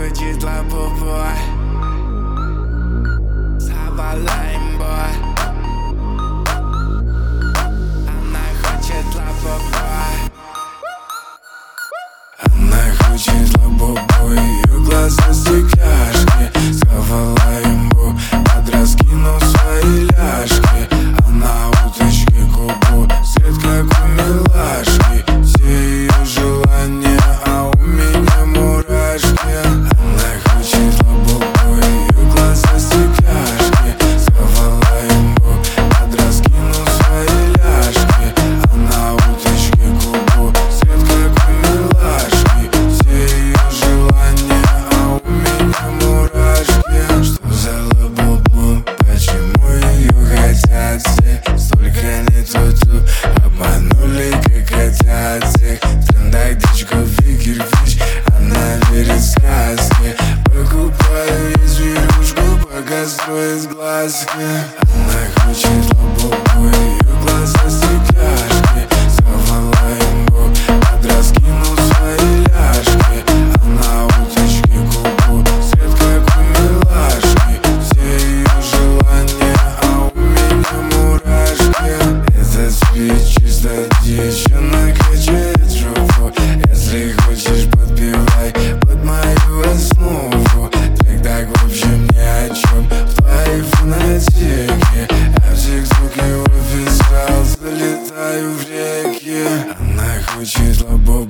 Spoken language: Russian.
хочет лабубой. Завалаем, бой. Она хочет лабубой. Она хочет лабубой. Ее глаза стекляшки. Завалаем, бой. Подраскинув свои ляжки. Она уточки губу. Свет как у милашки. Все ее желания, а у меня мурашки. Она хочет лабубой. Ее глаза стекляшки. Завалаем, бой. Подраскинув свои ляжки. Она уточки губу. Свет как у милашки. Все ее желания, а у меня мурашки. Что за лабубу? Почему ее хотят все? Столько не тут, обманули, как хотят всех. В трендах дичковый кирпич. Она верит в сказки. Покупаю ей зверюшку, пока строит глазки. Она хочет лабубу. Ее глаза стекляшки. Завалаем, бой. Подраскинув свои ляжки. Она уточки губу. Свет как у милашки. Все ее желания, а у меня мурашки. Этот спит чисто дичь. Она качает жопу. Если хочешь, подпевай под мою основу. Трек так в общем ни о чем. В твоей фанатике я в тиктоке его писал. Залетаю в реки. Она хочет лабубу.